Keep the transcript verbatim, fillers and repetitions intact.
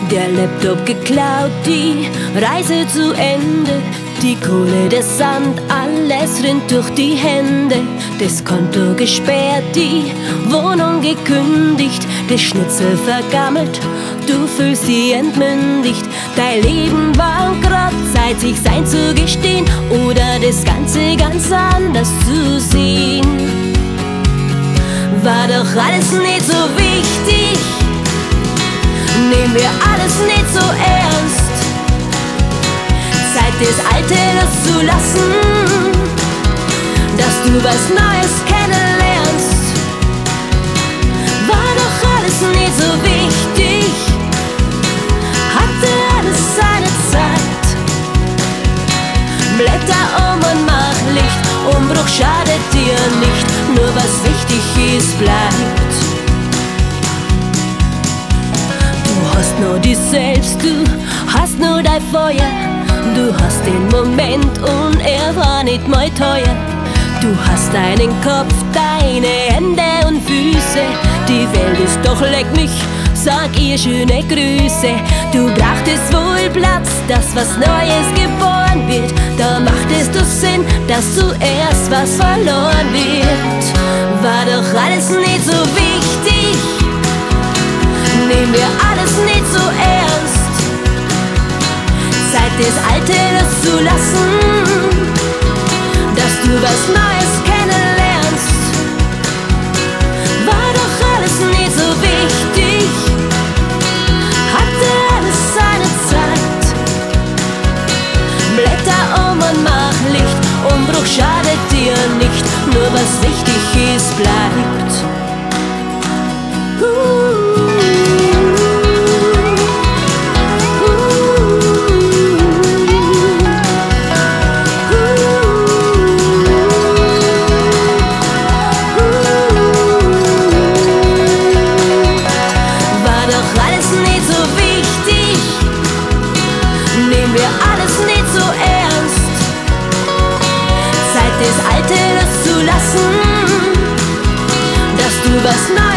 Der Laptop geklaut, die Reise zu Ende. Die Kohle, der Sand, alles rinnt durch die Hände. Das Konto gesperrt, die Wohnung gekündigt. Das Schnitzel vergammelt, du fühlst dich entmündigt. Dein Leben bankrott, Zeit sich sein zu gestehen oder das Ganze ganz anders zu sehen. War doch alles nicht so wichtig, nehmen wir alles nicht so ernst. Zeit, das Alte loszulassen, dass du was Neues kennenlernst. War doch alles nicht so wichtig, hatte alles seine Zeit. Blätter um und mach Licht, Umbruch schadet dir nicht, nur was wichtig ist, bleibt. Du hast nur dich selbst, du hast nur dein Feuer. Du hast den Moment und er war nicht mal teuer. Du hast deinen Kopf, deine Hände und Füße. Die Welt ist doch leck mich, sag ihr schöne Grüße. Du brachtest wohl Platz, dass was Neues geboren wird. Da machtest du Sinn, dass zuerst was verloren wird. War doch alles nicht so wichtig, nehmen wir alles nicht so ernst. Zeit, das Alte loszulassen, dass du was Neues kennenlernst. War doch alles nicht so wichtig, hatte alles seine Zeit. Blätter um und mach Licht, Umbruch schadet dir nicht, nur was wichtig ist, bleibt. uh. Nehmen wir alles nicht so ernst. Zeit, das Alte loszulassen, dass du was Neues